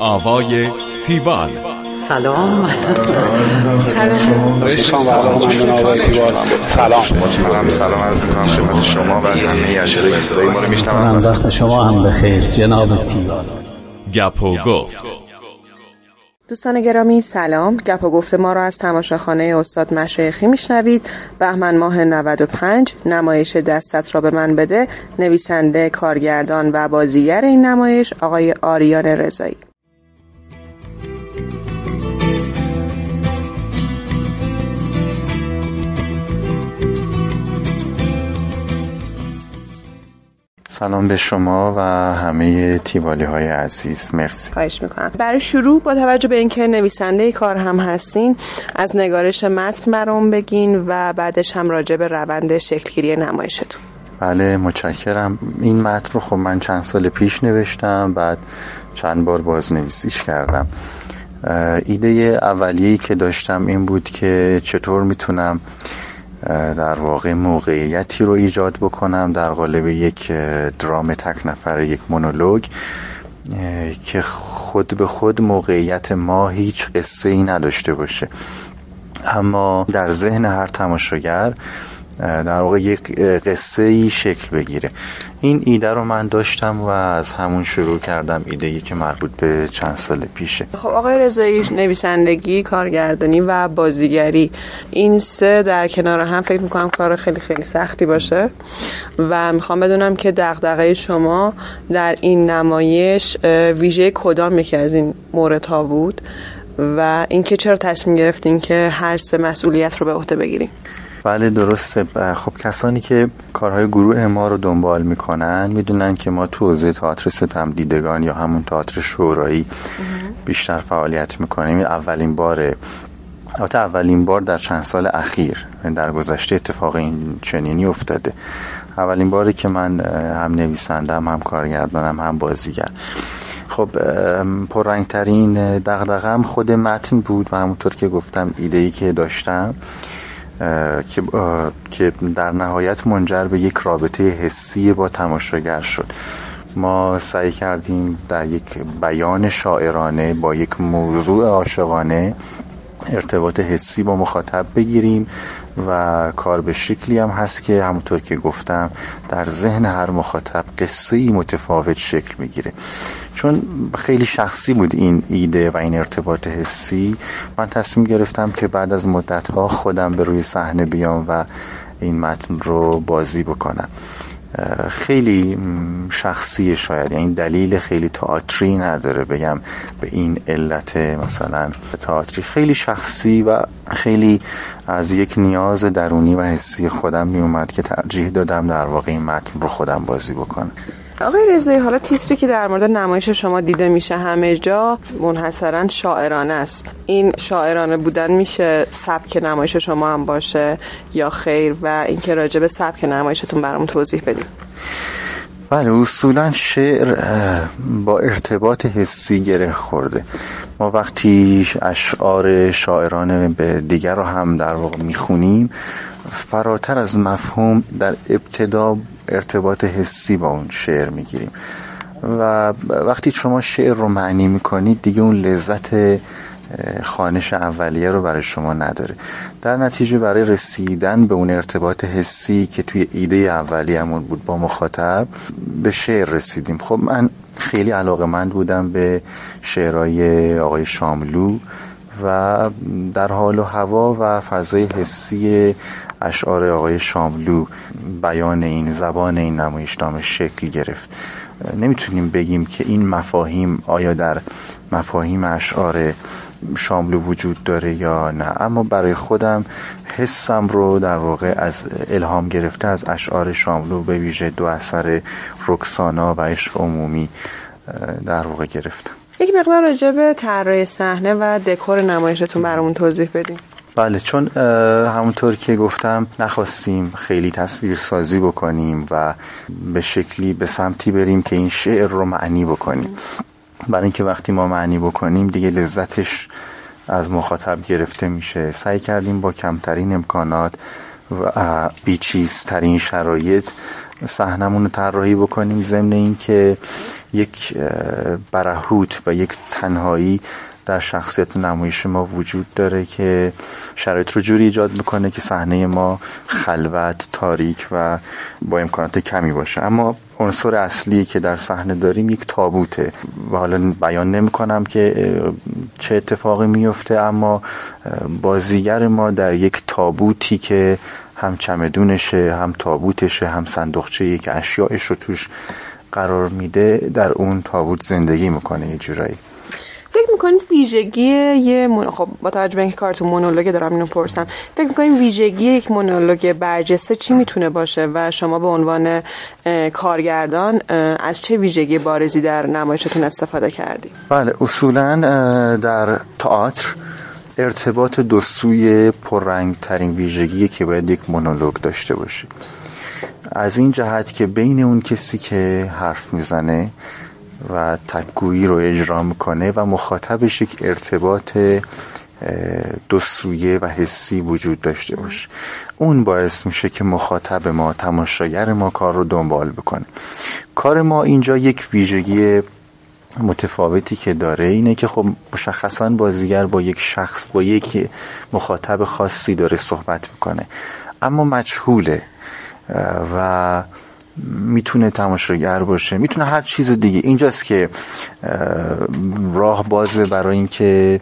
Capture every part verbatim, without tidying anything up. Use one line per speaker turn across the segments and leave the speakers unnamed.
آوای تیوال.
سلام.
سلام. سلام.
سلام. سلام عرض می‌کنم خدمت شما و همه اجرای صدای ما رو میشنوند.
وقت شما هم بخیر جناب تیوال.
گپ و گفت.
دوستان گرامی سلام. گپ و گفت ما را از تماشاخانه استاد مشایخی میشنوید. بهمن ماه نود و پنج، نمایش دستت را به من بده، نویسنده، کارگردان و بازیگر این نمایش آقای آریان رضایی.
سلام به شما و همه تیوالی های عزیز. مرسی.
خواهش میکنم. برای شروع با توجه به اینکه نویسنده کار هم هستین، از نگارش متن برام بگین و بعدش هم راجع به روند شکلگیری نمایشتون.
بله متشکرم. این متن رو خب من چند سال پیش نوشتم، بعد چند بار بازنویسیش کردم. ایده اولیه‌ای که داشتم این بود که چطور میتونم در واقع موقعیتی رو ایجاد بکنم در قالب یک درام تک نفره، یک مونولوگ که خود به خود موقعیت ما هیچ قصه ای نداشته باشه، اما در ذهن هر تماشاگر در واقع یک قصه ای شکل بگیره. این ایده رو من داشتم و از همون شروع کردم، ایده‌ای که مربوط به چند سال پیشه.
خب آقای رضایی، نویسندگی، کارگردانی و بازیگری، این سه در کنار هم فکر میکنم کار خیلی خیلی سختی باشه و میخوام بدونم که دغدغه شما در این نمایش ویژه کدام یکی از این موردها بود و اینکه چرا تصمیم گرفتین که هر سه مسئولیت رو به عهده بگیریم؟
بله درسته. خب کسانی که کارهای گروه ما رو دنبال میکنن میدونن که ما تو حوزه تئاتر ستم دیدگان یا همون تئاتر شورایی بیشتر فعالیت میکنیم. اولین باره البته اولین بار در چند سال اخیر در گذشته اتفاق این چنینی افتاده. اولین باره که من هم نویسندم، هم کارگردانم، هم بازیگر. خب پررنگترین دغدغه‌ام خود متن بود و همونطور که گفتم ایده‌ای که داشتم که که در نهایت منجر به یک رابطه حسی با تماشاگر شد. ما سعی کردیم در یک بیان شاعرانه با یک موضوع عاشقانه ارتباط حسی با مخاطب بگیریم و کار به شکلی هم هست که همونطور که گفتم در ذهن هر مخاطب قصه‌ای متفاوت شکل میگیره. چون خیلی شخصی بود این ایده و این ارتباط حسی، من تصمیم گرفتم که بعد از مدت‌ها خودم به روی صحنه بیام و این متن رو بازی بکنم. خیلی شخصی، شاید یعنی دلیل خیلی تئاتری نداره بگم به این علت مثلا تئاتری، خیلی شخصی و خیلی از یک نیاز درونی و حسی خودم می اومد که ترجیح دادم در واقع این متن رو خودم بازی بکنم.
آقای رضایی، حالا تیتری که در مورد نمایش شما دیده میشه همه جا منحصرا شاعرانه است. این شاعرانه بودن میشه سبک نمایش شما هم باشه یا خیر؟ و اینکه راجع به سبک نمایشتون برامون توضیح بدید.
بله، اصولا شعر با ارتباط حسی گره خورده. ما وقتی اشعار شاعرانه به دیگر رو هم در واقع میخونیم، فراتر از مفهوم در ابتدا ارتباط حسی با اون شعر میگیریم و وقتی شما شعر رو معنی میکنید دیگه اون لذت خوانش اولیه رو برای شما نداره. در نتیجه برای رسیدن به اون ارتباط حسی که توی ایده اولیه‌مون بود با مخاطب، به شعر رسیدیم. خب من خیلی علاقه‌مند بودم به شعرهای آقای شاملو و در حال و هوا و فضای حسی اشعار آقای شاملو بیان این زبان این نمایشنامه شکل گرفت. نمیتونیم بگیم که این مفاهیم آیا در مفاهیم اشعار شاملو وجود داره یا نه، اما برای خودم حسم رو در واقع از الهام گرفته از اشعار شاملو، به ویژه دو اثر رکسانا و عشق عمومی در واقع گرفتم.
یک مقدار راجع به طراحی صحنه و دکور نمایشتون برامون توضیح بدین.
بله، چون همونطور که گفتم نخواستیم خیلی تصویر سازی بکنیم و به شکلی به سمتی بریم که این شعر رو معنی بکنیم، برای اینکه وقتی ما معنی بکنیم دیگه لذتش از مخاطب گرفته میشه. سعی کردیم با کمترین امکانات و بیچیزترین شرایط صحنمون رو طراحی بکنیم، ضمن این که یک برهوت و یک تنهایی در شخصیت نمایش ما وجود داره که شرایط رو جوری ایجاد میکنه که صحنه ما خلوت، تاریک و با امکانات کمی باشه. اما عنصر اصلی که در صحنه داریم یک تابوته و حالا بیان نمی کنم که چه اتفاقی میفته، اما بازیگر ما در یک تابوتی که هم چمدونشه، هم تابوتشه، هم صندوقچه یک اشیاءش رو توش قرار میده، در اون تابوت زندگی میکنه یه جورایی.
فکر میکنید ویژگی یه من... خب با توجه به اینکه کارتون مونولوگ دارم اینو پرسم، فکر میکنید ویژگی یک مونولوگ برجسته چی میتونه باشه و شما به عنوان کارگردان از چه ویژگی بارزی در نمایشتون استفاده کردید؟
بله، اصولاً در تئاتر ارتباط دو سوی پررنگ ترین ویژگیه که باید یک مونولوگ داشته باشه. از این جهت که بین اون کسی که حرف میزنه و تک‌گویی رو اجرا میکنه و مخاطبش یک ارتباط دو سویه و حسی وجود داشته باشه. اون باعث میشه که مخاطب ما، تماشاگر ما کار رو دنبال بکنه. کار ما اینجا یک ویژگی متفاوتی که داره اینه که خب مشخصاً بازیگر با یک شخص، با یک مخاطب خاصی داره صحبت میکنه، اما مجهوله و میتونه تماشاگر باشه، میتونه هر چیز دیگه. اینجاست که راه بازه برای این که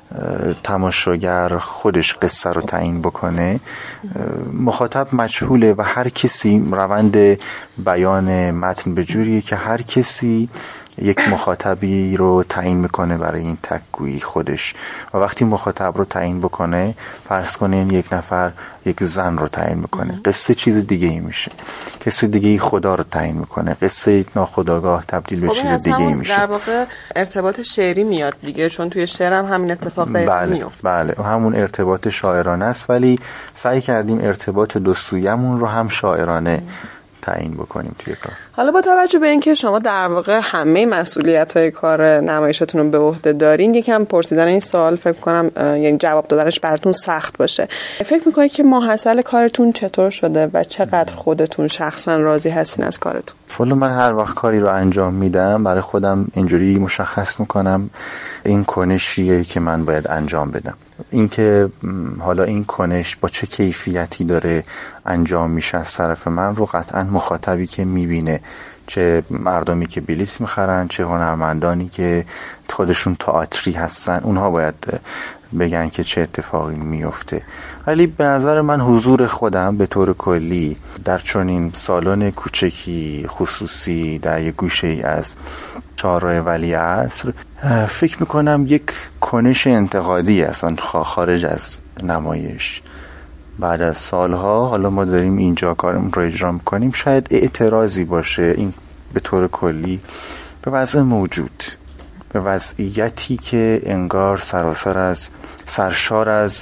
تماشاگر خودش قصه رو تعیین بکنه. مخاطب مجهوله و هر کسی، روند بیان متن به جوریه که هر کسی یک مخاطبی رو تعیین میکنه برای این تک‌گویی خودش، و وقتی مخاطب رو تعیین بکنه، فرض کنین یک نفر یک زن رو تعیین میکنه، قصه چیز دیگه ای میشه. قصه دیگه ای خدا رو تعیین میکنه، قصه ناخودآگاه تبدیل به چیز دیگه ای میشه.
در واقع ارتباط شعری میاد دیگه، چون توی شعر هم همین اتفاق دقیقاً میفته.
بله، همون ارتباط شاعرانه است، ولی سعی کردیم ارتباط دو سویمون رو هم شاعرانه تعیین بکنیم توی کار.
حالا با توجه به اینکه شما در واقع همه مسئولیت‌های کار نمایشتون رو به عهده دارین، یکم پرسیدن این سوال فکر کنم یعنی جواب دادنش براتون سخت باشه. فکر می‌کنید که ماحصل کارتون چطور شده و چقدر خودتون شخصا راضی هستین از کارتون؟
والا من هر وقت کاری رو انجام میدم برای خودم اینجوری مشخص میکنم این کنشیه که من باید انجام بدم. اینکه حالا این کنش با چه کیفیتی داره انجام میشه از طرف من رو قطعا مخاطبی که میبینه، چه مردمی که بلیط میخرن، چه هنرمندانی که خودشون تئاتری هستن، اونها باید بگن که چه اتفاقی میفته. ولی به نظر من حضور خودم به طور کلی در چنین سالن کوچکی خصوصی در یک گوشه ای از چهارراه ولیعصر، فکر میکنم یک کنش انتقادی اصلا خارج از نمایش. بعد از سالها حالا ما داریم اینجا کارمون رو اجرا میکنیم، شاید اعتراضی باشه این به طور کلی به وضع موجود، به وضعیتی که انگار سراسر از سرشار از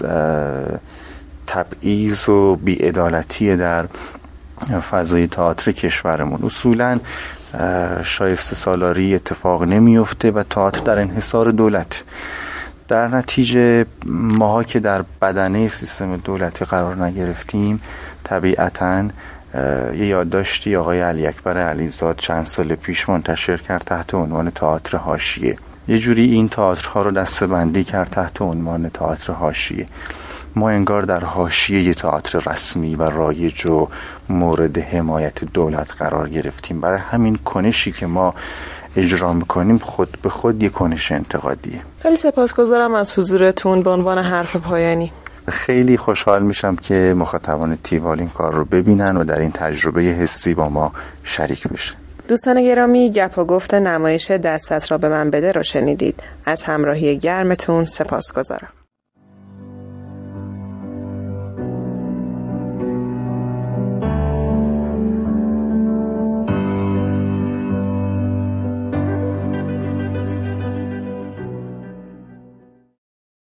تبعیض و بی‌عدالتی در فضای تئاتر کشورمون. اصولاً شایسته سالاری اتفاق نمیفته و تئاتر در انحصار دولت. در نتیجه ماها که در بدنه سیستم دولتی قرار نگرفتیم، طبیعتاً یه یادداشتی آقای علی اکبر علیزاد چند سال پیش منتشر کرد تحت عنوان تئاتر حاشیه. یه جوری این تئاترها رو دسته‌بندی کرد تحت عنوان تئاتر حاشیه. ما انگار در حاشیه تئاتر رسمی و رایج و مورد حمایت دولت قرار گرفتیم. برای همین کنشی که ما اجرا میکنیم خود به خود یک کنش انتقادیه.
خیلی سپاسگزارم از حضورتون. به عنوان حرف پایانی
خیلی خوشحال میشم که مخاطبان تیوال این کار رو ببینن و در این تجربه حسی با ما شریک بشن.
دوستان گرامی، گپ و گفت نمایش دستت را به من بده را شنیدید. از همراهی گرمتون سپاسگزارم.